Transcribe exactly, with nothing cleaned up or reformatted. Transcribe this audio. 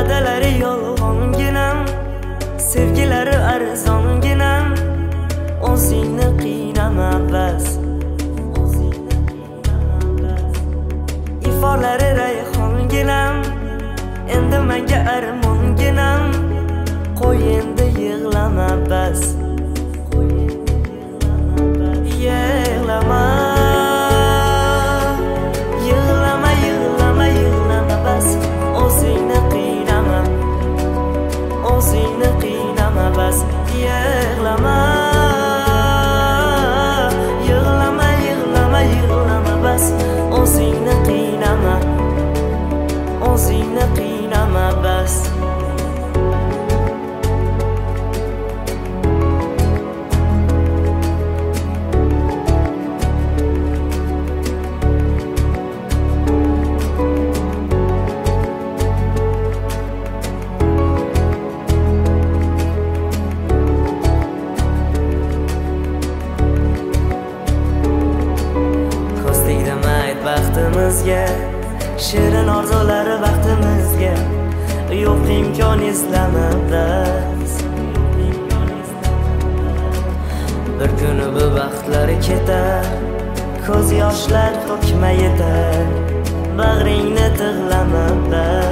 Va'dalari yolg'onginam, sevgilari arzonginam, o'zingni qiynama bas. Iforlari rayhonginam, endi menga armonginam, qo'y endi yig'lama bas. Yig'lama, yig'lama, yig'lama, yig'lama bas. O'zingni qiynama, o'zingni qiynama bas. Yig'lama, yig'lama, yig'lama, yig'lama bas. O'zingni qiynama, o'zingni qiynama bas. Baxtimizga, shirin orzulari vaqtimizga, yo'q imkon izlama bas. Bir kuni bu vaqtlar ketar, ko'z yoshlar to'kma yetar, bag'ringni tig'lama bas.